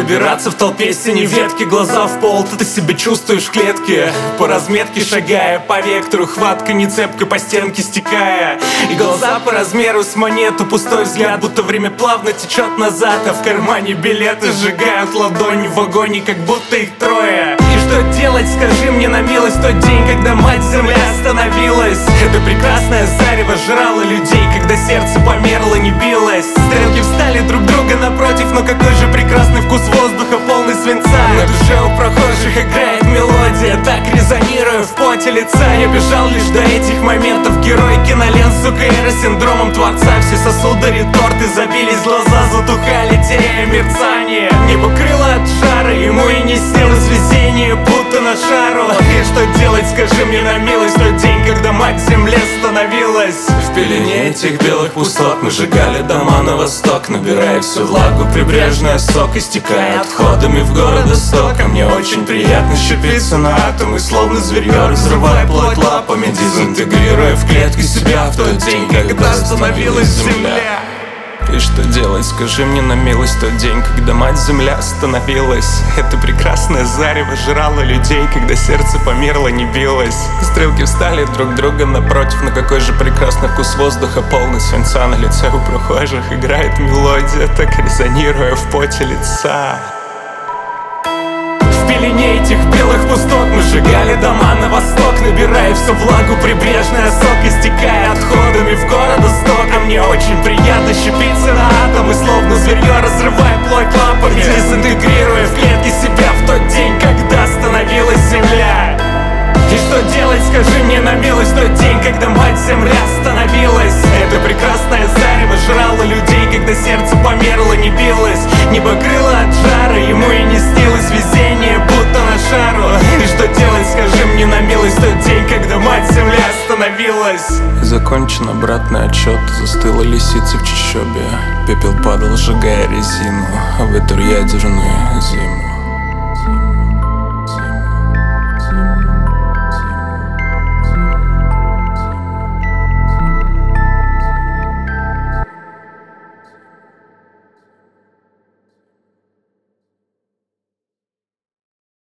пробираться в толпе синей ветки. Глаза в пол, ты себя чувствуешь в клетке. По разметке шагая, по вектору хватка не цепкой, по стенке стекая. И глаза по размеру с монету, пустой взгляд, будто время плавно течет назад. А в кармане билеты сжигают ладони в вагоне, как будто их трое. И что делать, скажи мне на милость, тот день, когда мать-земля остановилась. Это прекрасное зарево жрало людей, когда сердце померло, не билось. Стрелки встали друг друга напротив, но какой же прекрасный вкус воздуха, полный свинца. На душе у прохожих играет мелодия, так резонируя в поте лица. Я бежал лишь до этих моментов, герой кинолент, сука, синдромом творца. Все сосуды, реторты забились, глаза затухали, теряя мерцание. Небо крыло от жара, ему и не снилось везение, будто на шару. И что делать, скажи мне на милость, тот день, когда мать-земля становилась. В пелене этих белых пустот мы сжигали дома на восток, набирая всю влагу, прибрежная сок, истекая отходами в городосток. А мне очень приятно щепиться на атомы, словно зверье, разрывая плоть лапами, дезинтегрируя в клетки себя в тот день, когда становилась земля. И что делать, скажи мне на милость, тот день, когда мать-земля остановилась. Это прекрасное зарево жрало людей, когда сердце померло, не билось. Стрелки встали друг друга напротив, но какой же прекрасный вкус воздуха, полный свинца. На лице у прохожих играет мелодия, так резонируя в поте лица. В пелене этих белых пустот мы сжигали дома на восток, набирая всю влагу, прибрежная сок, истекая отходами в городосток. А мне очень приятно щепиться на атомы, словно зверье, разрывая плоть лапами, дезинтегрируя в клетки себя в тот день, когда становилась земля. И что делать, скажи мне на милость, тот день, когда мать-земля остановилась. Это прекрасное зарево жрало людей, когда сердце померло, не билось. Небо крыло от жара, ему и не снилось везение, будто на шару. И что делать, скажи мне на милость, тот день, когда мать-земля остановилась. Закончен обратный отчет, застыла лисица в чащобе. Пепел падал, сжигая резину, а ветер ядерную зиму.